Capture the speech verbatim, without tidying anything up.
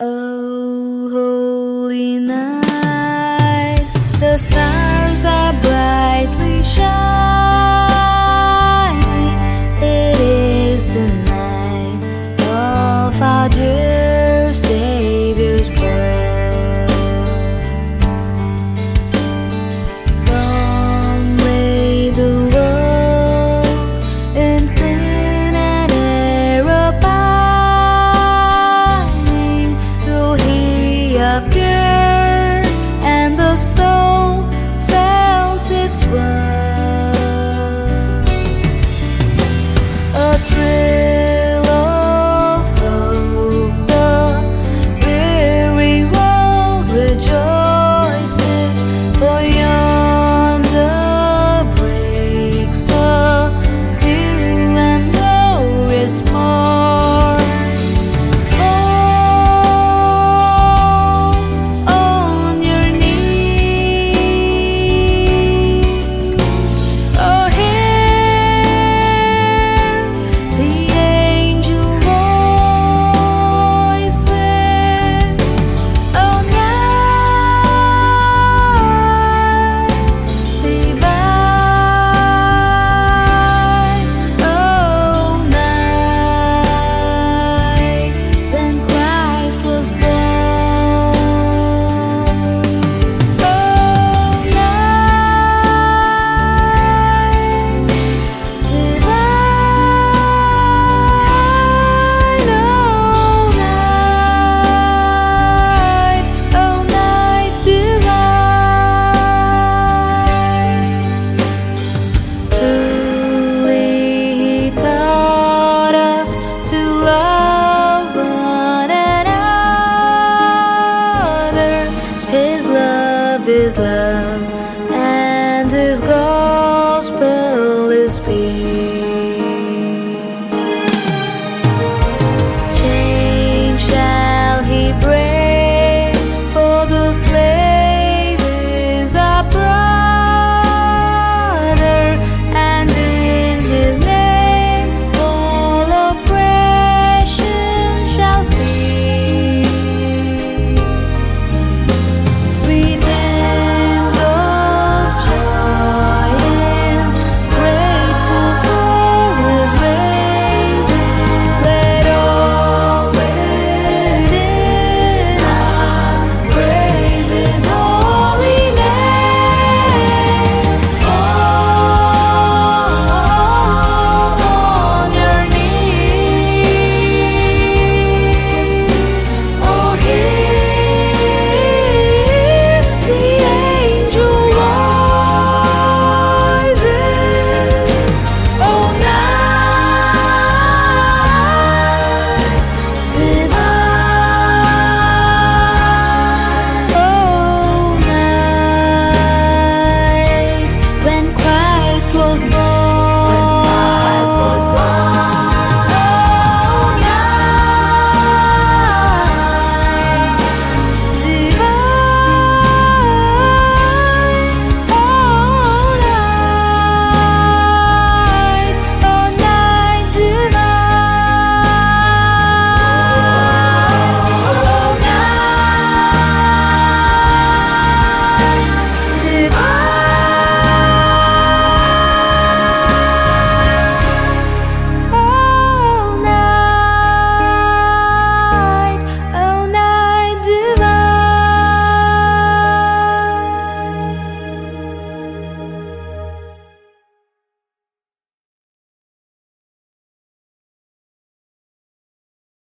Oh, holy night, the stars are brightly shining. It is the night of our dear Savior's birth. Long lay the world in sin and error pining, till He appeared and the soul felt its worth. A thrill of hope, the weary world rejoices, for yonder breaks a new and glorious morn. Fall on your knees, oh, hear the angel voices, oh, night divine, oh, night then Christ was born, oh, night divine, oh, night, oh, night divine. Truly He taught us to love one another. His love is love.